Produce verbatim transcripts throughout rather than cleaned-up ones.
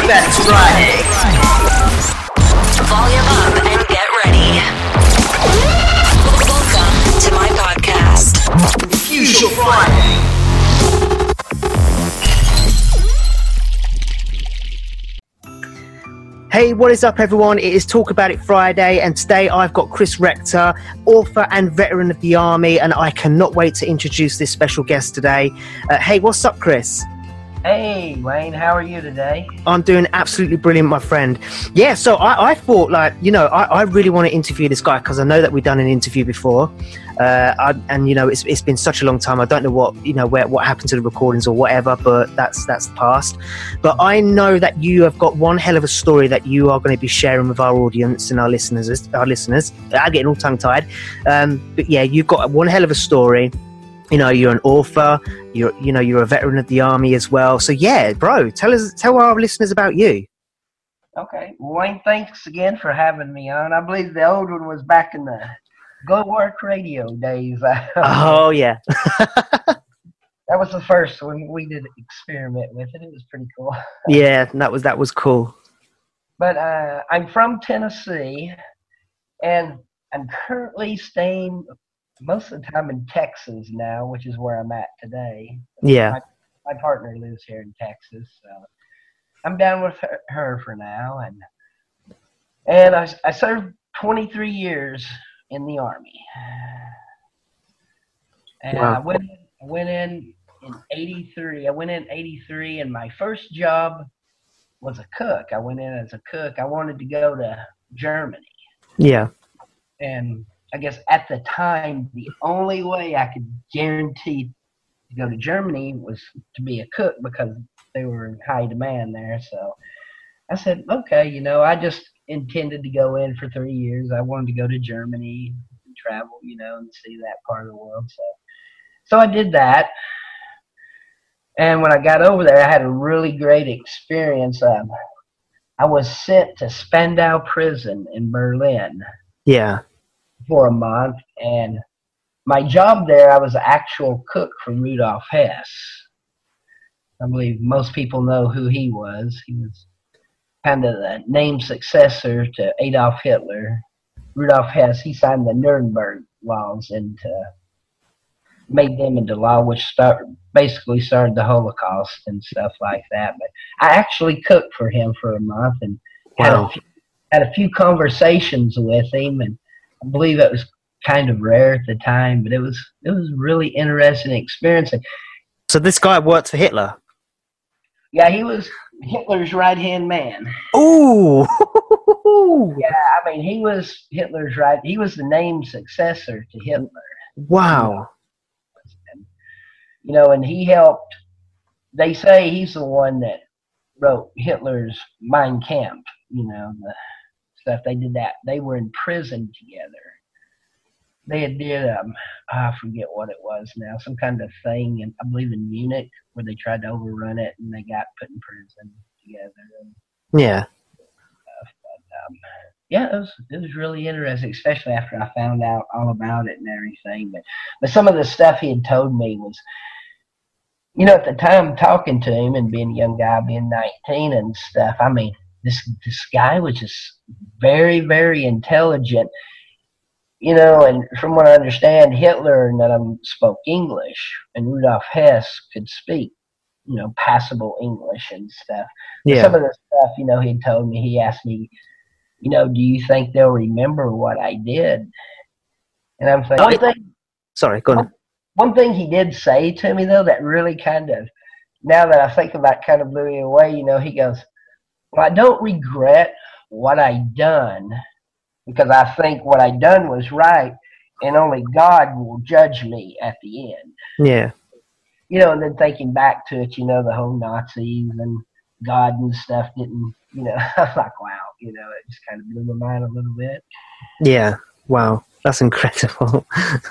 Best Friday. Volume up and get ready. Welcome to my podcast, Fuse Your Friday. Hey, what is up, everyone? It is Talk About It Friday, and today I've got Chris Rector, author and veteran of the Army, and I cannot wait to introduce this special guest today. Uh, hey, what's up, Chris? Hey, Wayne, how are you today? I'm doing absolutely brilliant, my friend. Yeah, so I, I thought, like, you know, I, I really want to interview this guy because I know that we've done an interview before. Uh, I, and, you know, it's it's been such a long time. I don't know what, you know, where what happened to the recordings or whatever, but that's that's the past. But I know that you have got one hell of a story that you are going to be sharing with our audience and our listeners. Our listeners, I'm getting all tongue-tied. Um, but yeah, you've got one hell of a story. You know, you're an author, you're, you know, you're a veteran of the Army as well. So yeah, bro, tell us, tell our listeners about you. Okay. Wayne, thanks again for having me on. I believe the old one was back in the Go Work Radio days. Oh, yeah. That was the first one we did experiment with it. It was pretty cool. Yeah, that was, that was cool. But uh, I'm from Tennessee, and I'm currently staying most of the time in Texas now, which is where I'm at today. Yeah. My, my partner lives here in Texas, so I'm down with her, her for now. And and I, I served twenty-three years in the Army. And Wow. I went I went in in eighty-three. I went in eighty-three, and my first job was a cook. I went in as a cook. I wanted to go to Germany. Yeah. And I guess at the time, the only way I could guarantee to go to Germany was to be a cook because they were in high demand there. So I said, okay, you know, I just intended to go in for three years. I wanted to go to Germany and travel, you know, and see that part of the world. So, so I did that. And when I got over there, I had a really great experience. Um, I was sent to Spandau Prison in Berlin. Yeah. For a month, and my job there, I was an actual cook for Rudolf Hess. I believe most people know who he was. He was kind of the named successor to Adolf Hitler. Rudolf Hess, he signed the Nuremberg laws and uh, made them into law, which start, basically started the Holocaust and stuff like that. But I actually cooked for him for a month and had, Wow. a, few, had a few conversations with him, and I believe it was kind of rare at the time, but it was it was really interesting experience. So this guy worked for Hitler? Yeah, he was Hitler's right-hand man. Ooh. Yeah, I mean, he was Hitler's right. He was the named successor to Hitler. Wow. And, you know, and he helped. They say he's the one that wrote Hitler's Mein Kampf. You know, the stuff they did that. They were in prison together. They had did um I forget what it was now, some kind of thing, and I believe in Munich where they tried to overrun it and they got put in prison together. And Yeah. stuff. But, um, yeah, it was it was really interesting, especially after I found out all about it and everything. But but some of the stuff he had told me was, you know, at the time talking to him and being a young guy, being nineteen and stuff. I mean, this this guy was just very, very intelligent. You know, and from what I understand, Hitler and them spoke English, and Rudolf Hess could speak, you know, passable English and stuff. Yeah. Some of the stuff, you know, he told me, he asked me, you know, do you think they'll remember what I did? And I'm thinking, Oh, one thing, Sorry, go on. one thing he did say to me, though, that really kind of, now that I think about it, kind of blew me away. You know, he goes, well, I don't regret what I done, because I think what I done was right, and only God will judge me at the end. Yeah. You know, and then thinking back to it, you know, the whole Nazis and God and stuff didn't, you know, I was like, wow, you know, it just kind of blew my mind a little bit. Yeah. Wow. That's incredible.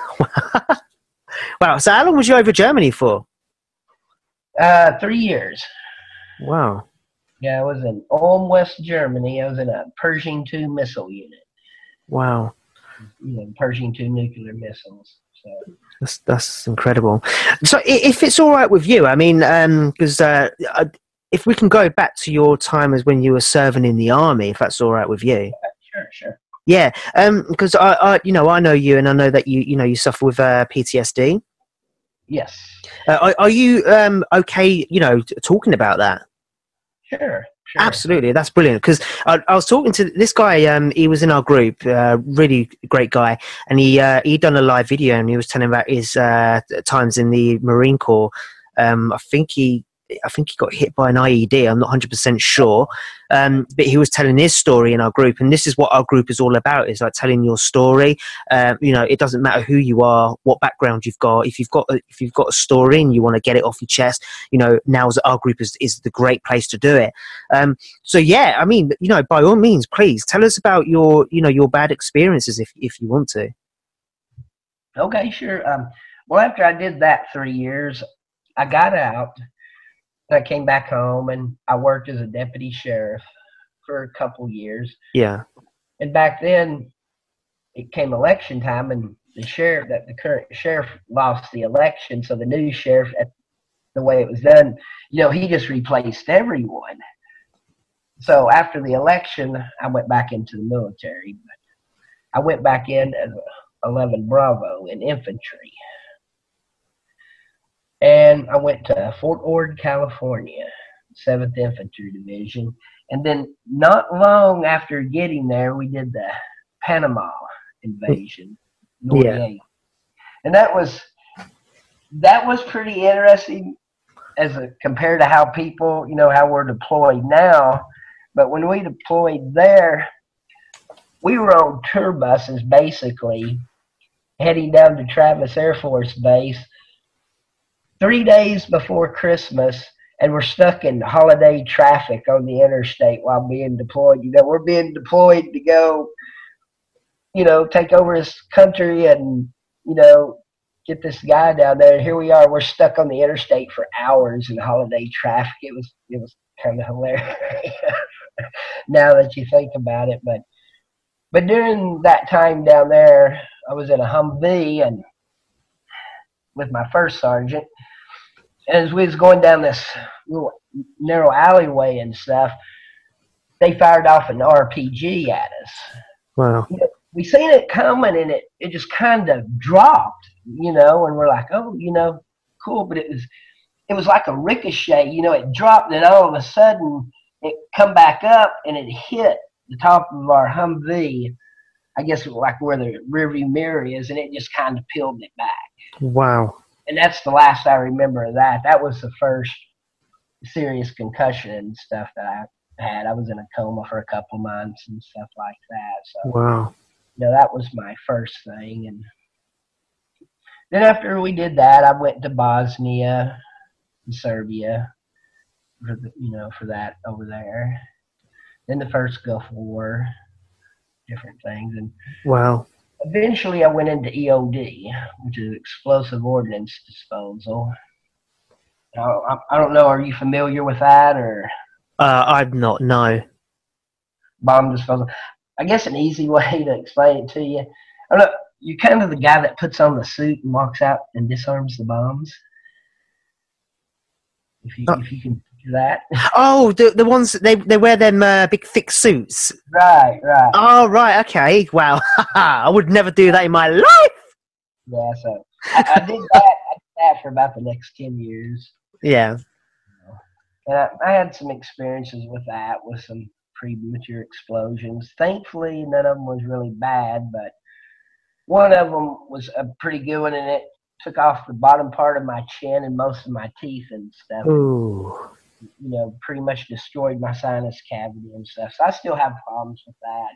Wow. So how long was you over Germany for? Uh, three years. Wow. Yeah, I was in Ulm, West Germany. I was in a Pershing two missile unit. Wow. You know, Pershing two nuclear missiles. So That's that's incredible. So i- if it's all right with you, I mean, because uh, I, if we can go back to your time as when you were serving in the army, if that's all right with you. Sure, sure. Yeah, um, because I, I, you know, I know you, and I know that you, you know, you suffer with uh, P T S D. Yes. Uh, are, are you um, okay? You know, t- talking about that? Sure. Sure. Absolutely, that's brilliant. Because I, I was talking to this guy. Um, he was in our group, uh, really great guy, and he uh, he done a live video, and he was telling about his uh, times in the Marine Corps. Um, I think he. I think he got hit by an I E D. I'm not one hundred percent sure. Um, but he was telling his story in our group. And this is what our group is all about, is like telling your story. Um, you know, it doesn't matter who you are, what background you've got. If you've got a, if you've got a story and you want to get it off your chest, you know, now's our group is, is the great place to do it. Um, so, yeah, I mean, you know, by all means, please tell us about your, you know, your bad experiences if, if you want to. Okay, sure. Um, well, after I did that three years, I got out. I came back home and I worked as a deputy sheriff for a couple years. Yeah. And back then, it came election time, and the sheriff, that the current sheriff, lost the election. So the new sheriff, at the way it was done, you know, he just replaced everyone. So after the election, I went back into the military. But I went back in as eleven Bravo in infantry. And I went to Fort Ord, California, seventh Infantry Division. And then not long after getting there, we did the Panama invasion. Yeah. And that was that was pretty interesting as a, compared to how people, you know, how we're deployed now. But when we deployed there, we were on tour buses, basically, heading down to Travis Air Force Base three days before Christmas, and we're stuck in holiday traffic on the interstate while being deployed. You know, we're being deployed to go, you know, take over this country and, you know, get this guy down there. And here we are, we're stuck on the interstate for hours in holiday traffic. It was, it was kind of hilarious now that you think about it. But, but during that time down there, I was in a Humvee and with my first sergeant. As we was going down this little narrow alleyway and stuff, they fired off an R P G at us. Wow. You know, we seen it coming, and it, it just kind of dropped, you know, and we're like, oh, you know, cool. But it was it was like a ricochet, you know, it dropped, and all of a sudden it come back up, and it hit the top of our Humvee, I guess like where the rearview mirror is, and it just kind of peeled it back. Wow. And that's the last I remember of that. That was the first serious concussion and stuff that I had. I was in a coma for a couple months and stuff like that. So, wow. You know, that was my first thing. And then after we did that, I went to Bosnia and Serbia for the, you know, for that over there. Then the first Gulf War, different things. And wow. Eventually, I went into E O D, which is Explosive Ordnance Disposal. I, I don't know, are you familiar with that? Or uh, I'm not, no. Bomb disposal. I guess an easy way to explain it to you. I don't know, you're kind of the guy that puts on the suit and walks out and disarms the bombs. If you, uh, if you can picture that. Oh, the the ones, they, they wear them uh, big thick suits. Right, right. Oh, right, okay. Wow. I would never do that in my life. Yeah, so I, I did that. I did that for about the next ten years. Yeah. And I, I had some experiences with that, with some premature explosions. Thankfully, none of them was really bad, but one of them was a pretty good one, and it took off the bottom part of my chin and most of my teeth and stuff. Ooh. You know, pretty much destroyed my sinus cavity and stuff. So I still have problems with that.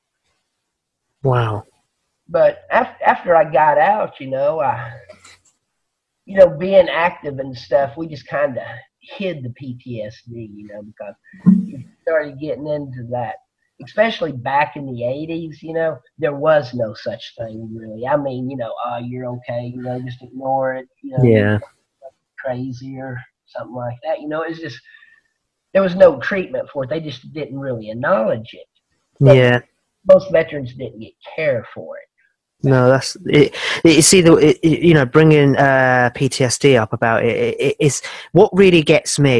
Wow. But after, after I got out, you know, I, you know, being active and stuff, we just kind of hid the P T S D, you know, because we started getting into that. Especially back in the eighties, you know, there was no such thing really. I mean, you know, oh, you're okay, you know, just ignore it, you know, yeah, crazy or something like that. You know, it's just there was no treatment for it. They just didn't really acknowledge it. But yeah. Most veterans didn't get care for it. No, that's it. You see, the it, you know, bringing uh, P T S D up about it, it, it's what really gets me.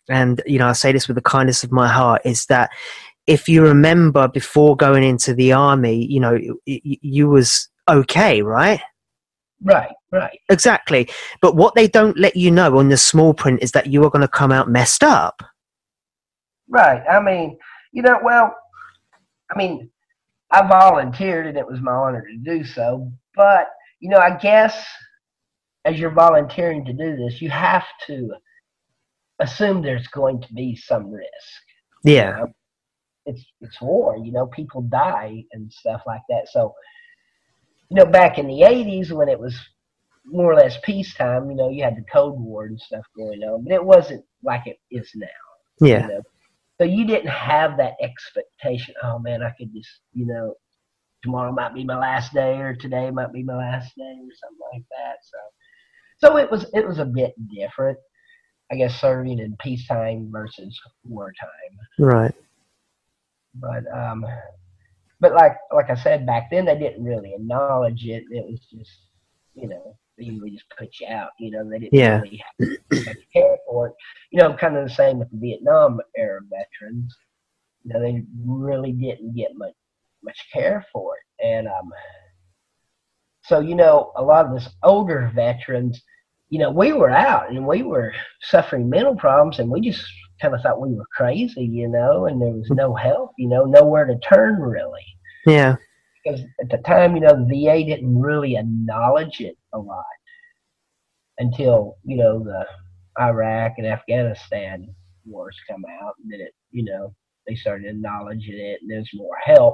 and you know, I say this with the kindness of my heart, is that if you remember before going into the army, you know, you, you was okay, right? Right, right. Exactly. But what they don't let you know on the small print is that you are going to come out messed up. Right. I mean, you know, well, I mean, I volunteered and it was my honor to do so. But, you know, I guess as you're volunteering to do this, you have to assume there's going to be some risk. Yeah. You know? It's it's war, you know, people die and stuff like that. So, you know, back in the eighties when it was more or less peacetime, you know, you had the Cold War and stuff going on, but it wasn't like it is now. Yeah. You know? So you didn't have that expectation, oh man, I could just, you know, tomorrow might be my last day or today might be my last day or something like that. So so it was it was a bit different, I guess, serving in peacetime versus wartime. Right. But um but like like I said, back then they didn't really acknowledge it. It was just, you know, they usually just put you out, you know, they didn't Yeah. really have much care for it. You know, kind of the same with the Vietnam era veterans. You know, they really didn't get much much care for it. And um so, you know, a lot of us older veterans, you know, we were out and we were suffering mental problems and we just kind of thought we were crazy, you know, and there was no help, you know, nowhere to turn really. Yeah. Because at the time, you know, the V A didn't really acknowledge it a lot until, you know, the Iraq and Afghanistan wars come out. And then it, you know, they started acknowledging it and there's more help.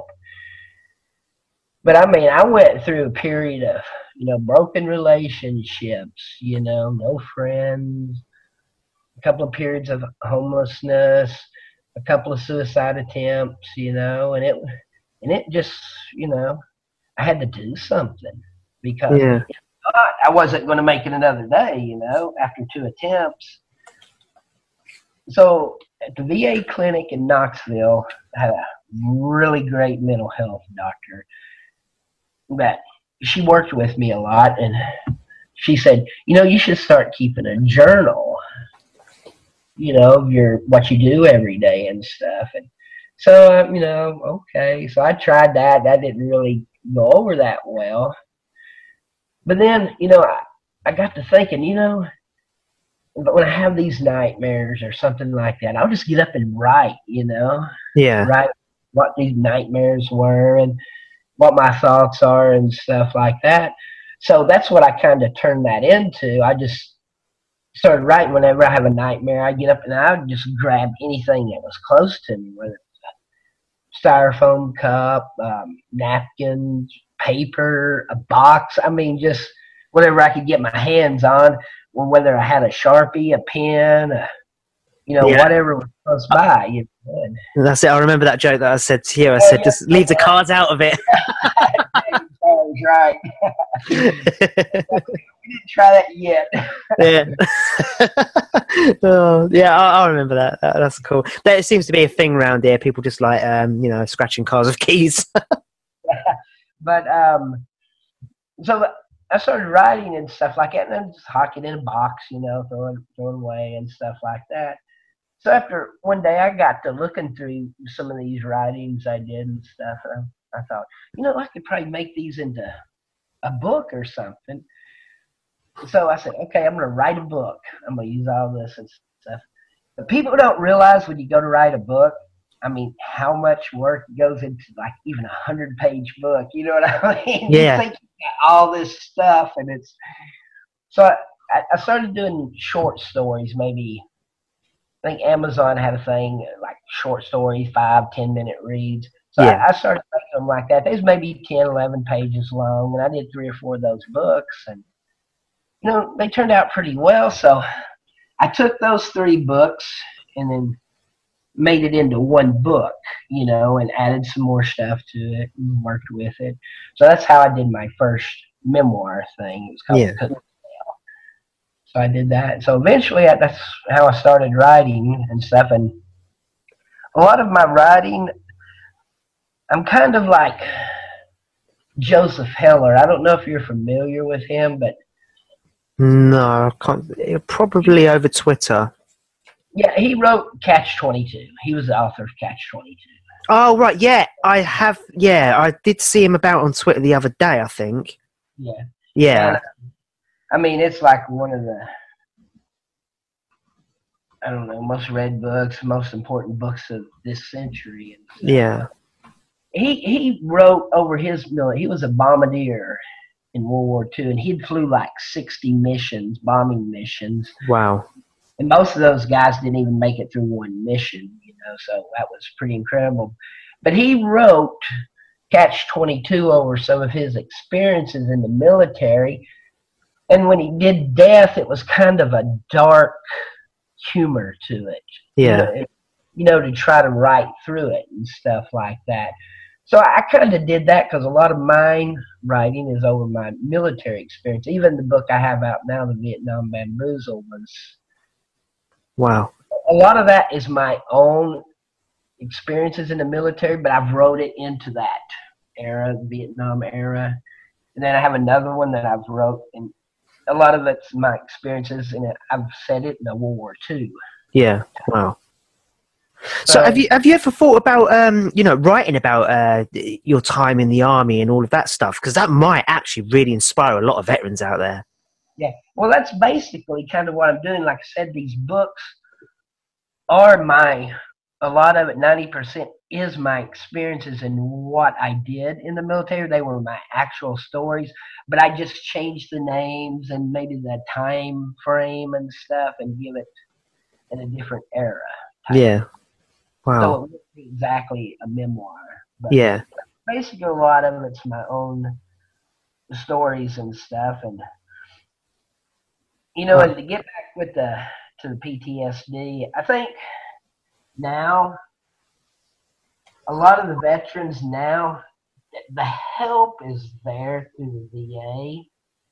But I mean, I went through a period of, you know, broken relationships, you know, no friends, a couple of periods of homelessness, a couple of suicide attempts, you know, and it and it just, you know, I had to do something because Yeah. I wasn't going to make it another day, you know, after two attempts. So at the V A clinic in Knoxville, I had a really great mental health doctor that she worked with me a lot, and she said, you know, you should start keeping a journal, you know, of your what you do every day and stuff. And so, um, you know, okay. So I tried that. That didn't really go over that well. But then, you know, I, I got to thinking, you know, when I have these nightmares or something like that, I'll just get up and write, you know, Yeah. write what these nightmares were and what my thoughts are and stuff like that. So that's what I kind of turned that into. I just started writing whenever I have a nightmare. I get up and I would just grab anything that was close to me, whether it's a styrofoam cup, um, napkins, paper, a box. I mean, just whatever I could get my hands on, or whether I had a Sharpie, a pen, a, you know, Yeah. whatever was close by. You know. And that's it. I remember that joke that I said to you. I Oh, said, yeah. just leave the cards out of it. That was right. We didn't try that yet. Yeah. Oh, yeah, I, I remember that. that. That's cool. That seems to be a thing around here. People just like, um, you know, scratching cars with keys. But um, so I started writing and stuff like that, and then just hock it in a box, you know, throwing throwing away and stuff like that. So after one day, I got to looking through some of these writings I did and stuff, and I, I thought, you know, I could probably make these into a book or something. So I said, okay, I'm going to write a book. I'm going to use all this and stuff. But people don't realize when you go to write a book, I mean, how much work goes into like even a hundred page book. You know what I mean? Yeah. You think you got all this stuff, and it's so I, I started doing short stories. Maybe I think Amazon had a thing like short stories, five, ten minute reads. So Yeah. I, I started making them like that. They was maybe ten, eleven pages long, and I did three or four of those books, and you know they turned out pretty well. So I took those three books and then made it into one book, you know, and added some more stuff to it and worked with it. So that's how I did my first memoir thing. It was called Yeah. Cooking Tale. So I did that. So eventually I, that's how I started writing and stuff. And a lot of my writing, I'm kind of like Joseph Heller. I don't know if you're familiar with him, but No, I can't. Probably over Twitter. Yeah, he wrote Catch twenty-two. He was the author of Catch twenty-two. Oh, right, yeah, I have, yeah, I did see him about on Twitter the other day, I think. Yeah. Yeah. And, I mean, it's like one of the, I don't know, most read books, most important books of this century. And Yeah. He he wrote over his military. He was a bombardier in World War Two, and he flew like sixty missions, bombing missions. Wow. And most of those guys didn't even make it through one mission, you know, so that was pretty incredible. But he wrote Catch twenty-two over some of his experiences in the military. And when he did Death, it was kind of a dark humor to it. Yeah. You know, it, you know, to try to write through it and stuff like that. So I kind of did that because a lot of mine writing is over my military experience. Even the book I have out now, The Vietnam Bamboozle, was... Wow. A lot of that is my own experiences in the military, but I've wrote it into that era, the Vietnam era. And then I have another one that I've wrote, and a lot of it's my experiences, and I've said it in the World War Two. Yeah. Wow. So, So- have you have you ever thought about um you know writing about uh your time in the army and all of that stuff? Because that might actually really inspire a lot of veterans out there. Yeah, well, that's basically kind of what I'm doing. Like I said, these books are my, a lot of it, ninety percent is my experiences and what I did in the military. They were my actual stories, but I just changed the names and maybe the time frame and stuff and give it in a different era. Yeah. Wow. So it wouldn't be exactly a memoir. But Yeah. basically, a lot of it's my own stories and stuff. And, you know, and to get back with the to the P T S D, I think now a lot of the veterans now, the help is there through the V A,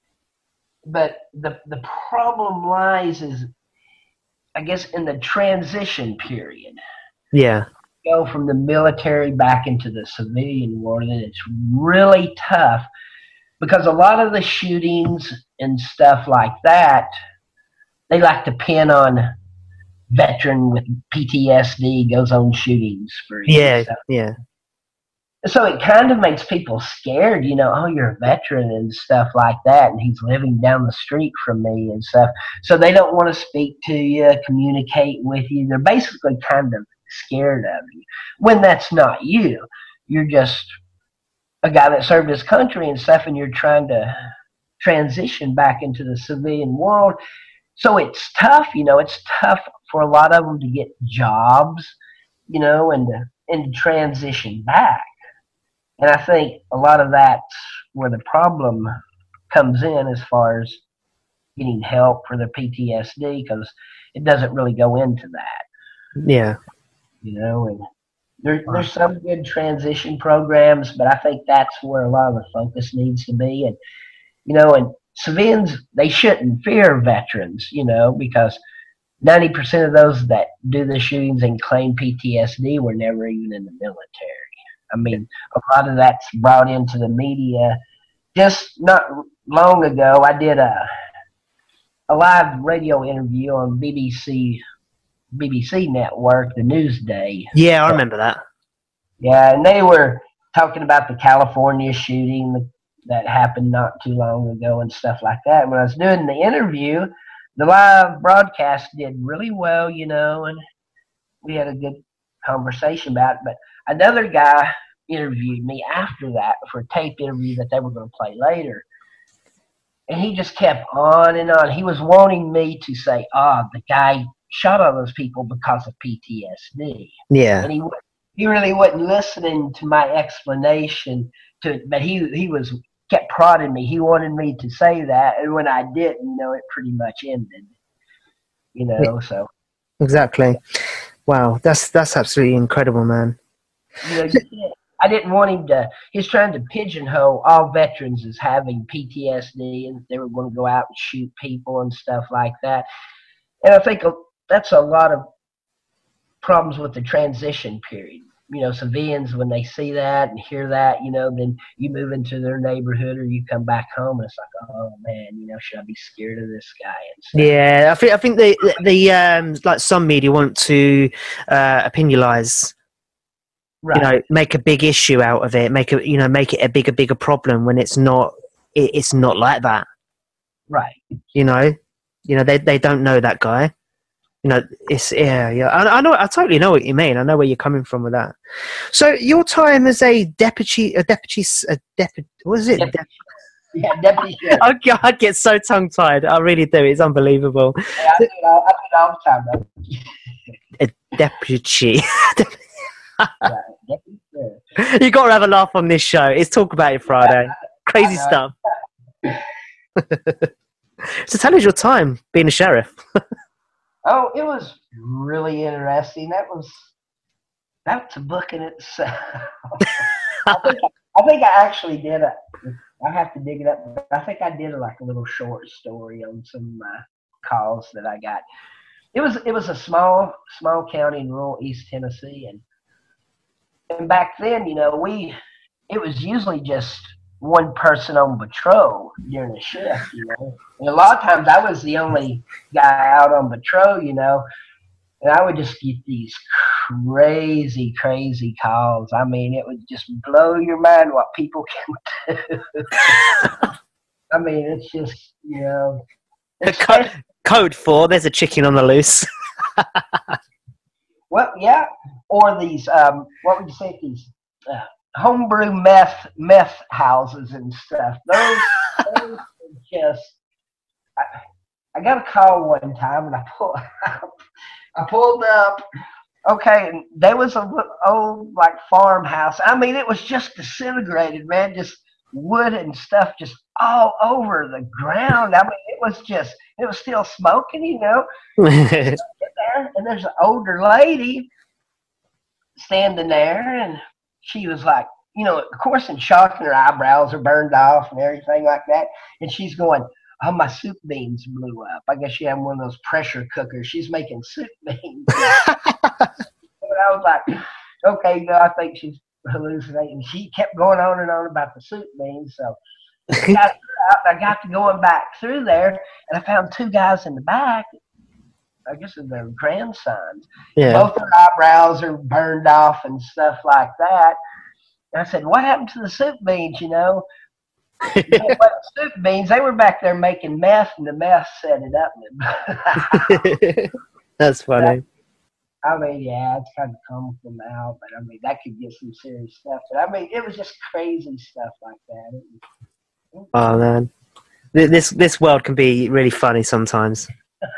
but the the problem lies is, I guess, in the transition period. Yeah. Go from the military back into the civilian world, and it's really tough because a lot of the shootings and stuff like that, they like to pin on veteran with P T S D goes on shooting spree. Yeah. So, Yeah. so it kind of makes people scared, you know, oh, you're a veteran and stuff like that, and he's living down the street from me and stuff. So they don't want to speak to you, communicate with you. They're basically kind of scared of you when that's not you. You're just a guy that served his country and stuff, and you're trying to transition back into the civilian world. So it's tough, you know, it's tough for a lot of them to get jobs, you know, and to, and to transition back. And I think a lot of that's where the problem comes in as far as getting help for the P T S D, because it doesn't really go into that. Yeah. You know, and there, there's some good transition programs, but I think that's where a lot of the focus needs to be. And, you know, and civilians, they shouldn't fear veterans, you know, because ninety percent of those that do the shootings and claim P T S D were never even in the military. I mean, a lot of that's brought into the media. Just not long ago, I did a, a live radio interview on B B C B B C network, the Newsday. Yeah, I remember that. Yeah, and they were talking about the California shooting that happened not too long ago and stuff like that. And when I was doing the interview, the live broadcast did really well, you know, and we had a good conversation about it. But another guy interviewed me after that for a tape interview that they were going to play later. And he just kept on and on. He was wanting me to say, ah, oh, the guy shot all those people because of P T S D. Yeah. And he he really wasn't listening to my explanation to it, but he he was kept prodding me. He wanted me to say that, and when I didn't, you know, it pretty much ended. You know, Yeah. so Exactly. Wow, that's that's absolutely incredible, man. you know, you can't, I didn't want him to. He's trying to pigeonhole all veterans as having P T S D, and they were going to go out and shoot people and stuff like that. And I think that's a lot of problems with the transition period. you know, civilians, when they see that and hear that, you know, then you move into their neighborhood or you come back home and it's like, oh man, you know, should I be scared of this guy and stuff? Yeah, I think I think the the um like some media want to uh opinionize, Right. you know, make a big issue out of it, make a you know make it a bigger bigger problem when it's not. It, it's not like that. Right. You know, you know they they don't know that guy. You know, it's yeah, yeah. I, I know. I totally know what you mean. I know where you're coming from with that. So your time as a deputy, a deputy, a deputy. What is it? Yep. Dep- Yeah, deputy sheriff. I, get- I get so tongue tied. I really do. It's unbelievable. Yeah, I do it all, I do it all the time, though. A deputy. Right. Deputy sheriff. You got to have a laugh on this show. It's Talk About It Friday. Crazy I know. stuff. So tell us your time being a sheriff. Oh, it was really interesting. That was that's a book in itself. I think I think I actually did a. I have to dig it up. But I think I did a, like a little short story on some uh, calls that I got. It was it was a small small county in rural East Tennessee, and and back then, you know, we it was usually just one person on patrol during a shift, you know. And a lot of times I was the only guy out on patrol, you know, and I would just get these crazy, crazy calls. I mean, it would just blow your mind what people can do. I mean, it's just, you know. The co- code four, there's a chicken on the loose. Well, yeah. Or these, um, what would you say, these uh, homebrew meth meth houses and stuff. Those, those are just. I, I got a call one time, and I pulled. I pulled up. Okay, and there was a old like farmhouse. I mean, it was just disintegrated, man. Just wood and stuff, just all over the ground. I mean, it was just. It was still smoking, you know. There, and there's an older lady standing there, and she was like, you know, of course, in shock, and her eyebrows are burned off and everything like that. And she's going, oh, my soup beans blew up. I guess she had one of those pressure cookers. She's making soup beans. And I was like, okay, you know, I think she's hallucinating. She kept going on and on about the soup beans. So I got, I got to going back through there, and I found two guys in the back. I guess they're their grandsons. Yeah. Both their eyebrows are burned off and stuff like that. And I said, what happened to the soup beans, you know? You know what, soup beans, they were back there making meth, and the meth set it up. That's funny. I mean, yeah, it's kind of comical now, but I mean, that could get some serious stuff. But I mean, it was just crazy stuff like that. It was, Oh, man. Th- This, this world can be really funny sometimes.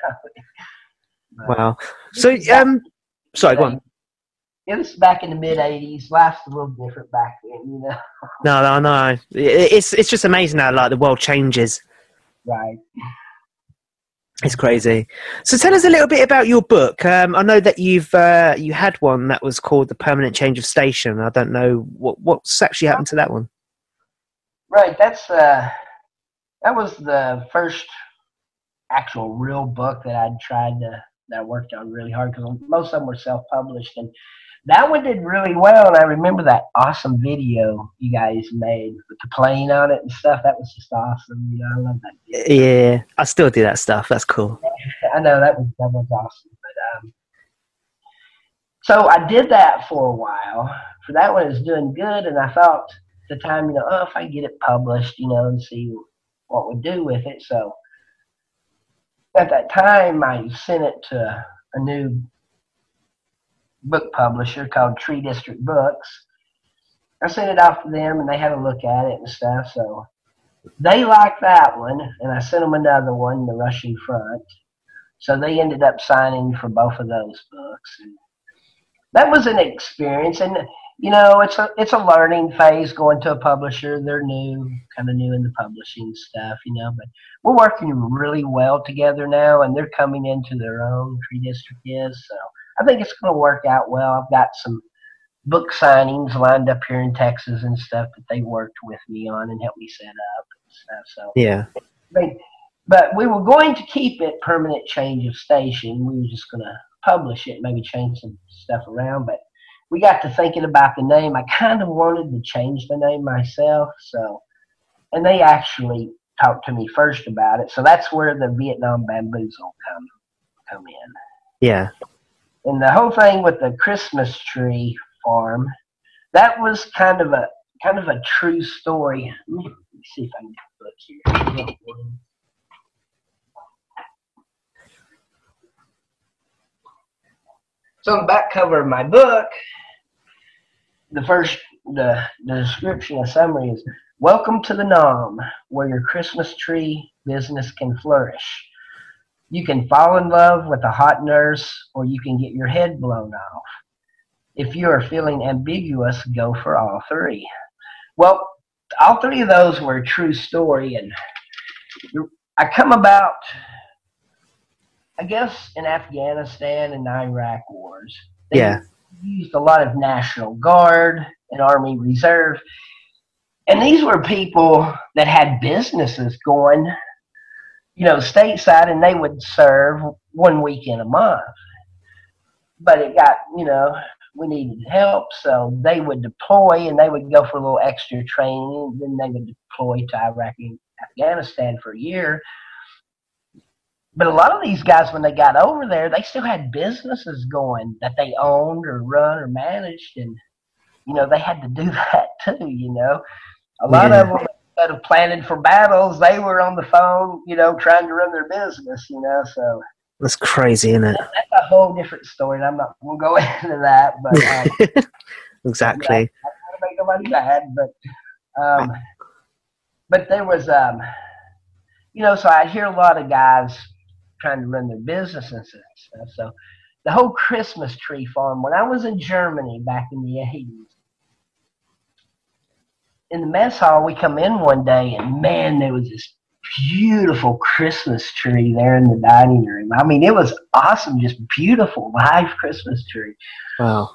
Wow. So, um, sorry, go on. It was back in the mid eighties. Life's a little different back then, you know. No, no, no. It- It's it's just amazing how like the world changes. Right. It's crazy. So tell us a little bit about your book. Um, I know that you've uh, you had one that was called The Permanent Change of Station. I don't know what what's actually happened to that one. Right. That's uh, that was the first actual real book that I'd tried to that I worked on really hard, because most of them were self-published, and that one did really well. And I remember that awesome video you guys made with the plane on it and stuff. That was just awesome. You know, I love that video. Yeah, I still do that stuff. That's cool. I know that was that was awesome. But um, so I did that for a while. For that one, it was doing good, and I thought at the time, you know, oh, if I get it published, you know, and see what we do with it. So at that time, I sent it to a new book publisher called Tree District Books. I sent it off to them, and they had a look at it and stuff. So they liked that one, and I sent them another one, The Russian Front. So they ended up signing for both of those books. And that was an experience, and you know, it's a it's a learning phase going to a publisher. They're new, kind of new in the publishing stuff, you know. But we're working really well together now, and they're coming into their own. Tree District is, so I think it's going to work out well. I've got some book signings lined up here in Texas and stuff that they worked with me on and helped me set up and stuff. So Yeah. But, but we were going to keep it Permanent Change of Station. We were just going to publish it, maybe change some stuff around. But we got to thinking about the name. I kind of wanted to change the name myself, so, and they actually talked to me first about it. So that's where the Vietnam Bamboozle come come in. Yeah. And the whole thing with the Christmas tree farm, that was kind of a kind of a true story. Let me see if I can get a book here. So on the back cover of my book, the first, the, the description, the summary is, "Welcome to the Nam, where your Christmas tree business can flourish. You can fall in love with a hot nurse, or you can get your head blown off. If you are feeling ambiguous, go for all three." Well, all three of those were a true story, and I come about, I guess, in Afghanistan and Iraq wars. They Yeah. used a lot of National Guard and Army Reserve. And these were people that had businesses going, you know, stateside, and they would serve one weekend a month. But it got, you know, we needed help, so they would deploy, and they would go for a little extra training, then they would deploy to Iraq and Afghanistan for a year. But a lot of these guys, when they got over there, they still had businesses going that they owned or run or managed, and, you know, they had to do that too, you know. A lot Yeah. of them, instead of planning for battles, they were on the phone, you know, trying to run their business, you know, so. That's crazy, isn't it? That's a whole different story, and I'm not going to go into that, but. Um, Exactly. yeah, I don't want to make nobody mad, but, um, but there was, um, you know, so I'd hear a lot of guys trying to run their businesses and stuff. So the whole Christmas tree farm, when I was in Germany back in the eighties, in the mess hall, we come in one day, and man, there was this beautiful Christmas tree there in the dining room. I mean, it was awesome, just beautiful, live Christmas tree. Wow.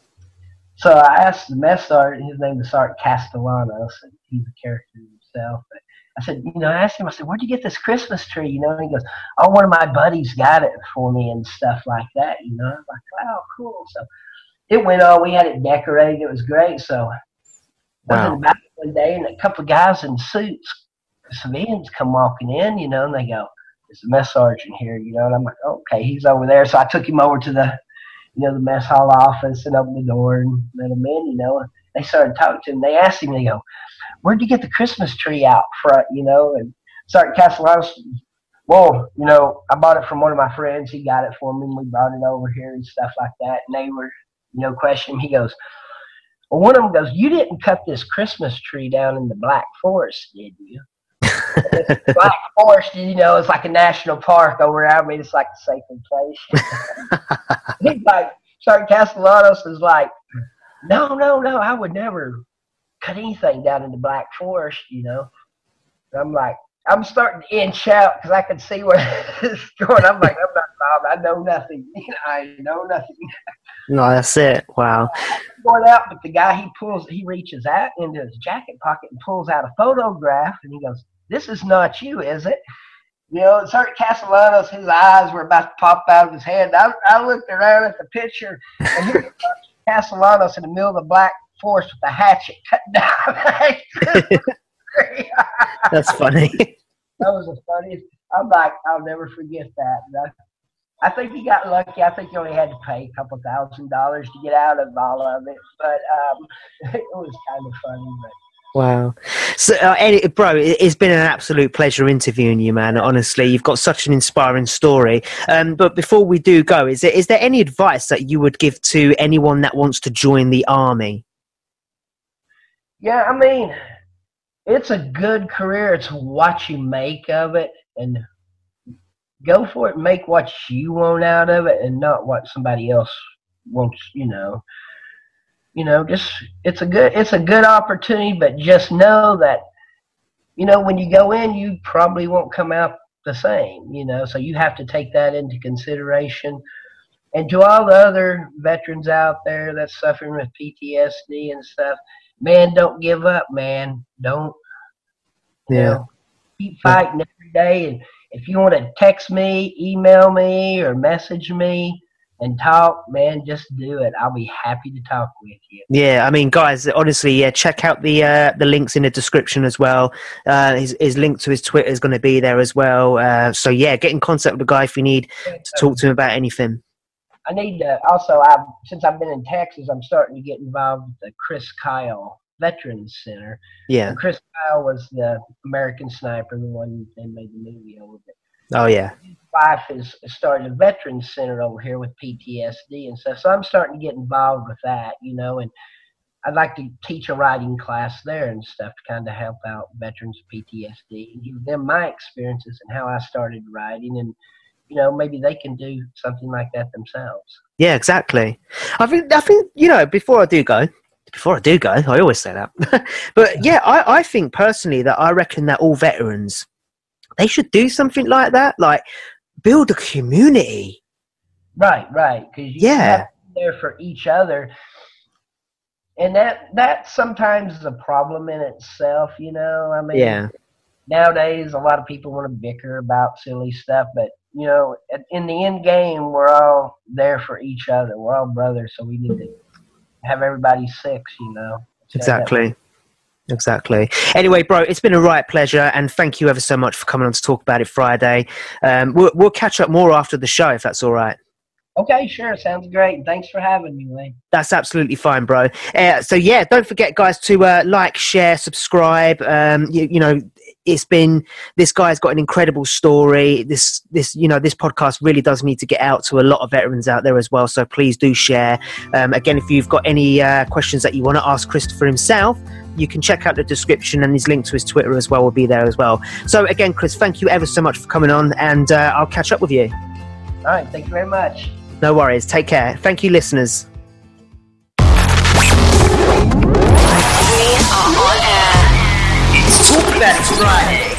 So I asked the mess sergeant, his name was Sergeant Castellanos, and he's a character himself, but I said, you know, I asked him, I said, "Where'd you get this Christmas tree?" You know, and he goes, "Oh, one of my buddies got it for me," and stuff like that, you know. I'm like, wow, cool. So it went on. We had it decorated. It was great. So I was Wow. in the back one day, and a couple of guys in suits, civilians, come walking in, you know, and they go, "There's the mess sergeant here," you know, and I'm like, okay, he's over there. So I took him over to the, you know, the mess hall office and opened the door and let him in, you know. And they started talking to him. They asked him, they go, "Where'd you get the Christmas tree out front?" You know, and Sergeant Castellanos, "Well, you know, I bought it from one of my friends. He got it for me, and we brought it over here and stuff like that." And they were, you know, questioning him. He goes, well, one of them goes, "You didn't cut this Christmas tree down in the Black Forest, did you?" Black Forest, you know, it's like a national park over there. I mean, it's like a sacred place. He's like, Sergeant Castellanos is like, no, no, no, I would never cut anything down in the Black Forest, you know. And I'm like, I'm starting to inch out because I can see where this is going. I'm like, I'm not Bob. I know nothing. I know nothing. No, that's it. Wow. Going out, but the guy, he pulls, he reaches out into his jacket pocket and pulls out a photograph, and he goes, "This is not you, is it?" You know, Sergeant Castellanos, his eyes were about to pop out of his head. I, I looked around at the picture, and here's Castellanos in the middle of the Black Forest with a hatchet cutting down. That's funny. That was the funniest. I'm like, I'll never forget that. I, I think he got lucky. I think he only had to pay a couple thousand dollars to get out of all of it, but um, it was kind of funny. But Wow. So, uh, Eddie, bro, it- it's been an absolute pleasure interviewing you, man. Honestly, you've got such an inspiring story. Um, but before we do go, is there, is there any advice that you would give to anyone that wants to join the army? yeah, I mean, it's a good career. It's what you make of it, and go for it. Make what you want out of it, and not what somebody else wants. You know, you know, just it's a good it's a good opportunity. But just know that, you know, when you go in, you probably won't come out the same. You know, so you have to take that into consideration. And to all the other veterans out there that's suffering with P T S D and stuff, man, don't give up, man. Don't. You Yeah. know, keep fighting every day. And if you want to text me, email me, or message me, and talk, man, just do it. I'll be happy to talk with you. Yeah, I mean, guys, honestly, yeah, check out the uh, the links in the description as well. Uh, his, his link to his Twitter is going to be there as well. Uh, so, yeah, get in contact with the guy if you need to talk to him about anything. I need to also, I've, since I've been in Texas, I'm starting to get involved with the Chris Kyle Veterans Center. Yeah. And Chris Kyle was the American Sniper, the one they made the movie over there. Oh, yeah. His wife has started a Veterans Center over here with P T S D and stuff. So I'm starting to get involved with that, you know, and I'd like to teach a writing class there and stuff to kind of help out veterans with P T S D and give them my experiences and how I started writing, and you know, maybe they can do something like that themselves. Yeah, exactly. I think, I think, you know, before I do go, before I do go, I always say that. But yeah, I, I think personally that I reckon that all veterans, they should do something like that, like build a community. Right, right. Because you yeah. have to be there for each other. And that, that sometimes is a problem in itself, you know. I mean, yeah. nowadays a lot of people want to bicker about silly stuff, but you know, in the end game, we're all there for each other. We're all brothers, so we need to have everybody six, you know. So exactly. Exactly. Anyway, bro, it's been a right pleasure, and thank you ever so much for coming on to talk about it Friday. Um, we'll, we'll catch up more after the show, if that's all right. Okay, sure. Sounds great. Thanks for having me, Wayne. That's absolutely fine, bro. Uh, so, yeah, don't forget, guys, to uh, like, share, subscribe. Um, you, you know, it's been, this guy's got an incredible story. This, this, you know, this podcast really does need to get out to a lot of veterans out there as well. So please do share. Um, again, if you've got any uh, questions that you want to ask Christopher himself, you can check out the description, and his link to his Twitter as well will be there as well. So again, Chris, thank you ever so much for coming on, and uh, I'll catch up with you. All right. Thank you very much. No worries. Take care. Thank you, listeners. We are on air. It's Talk About It Friday.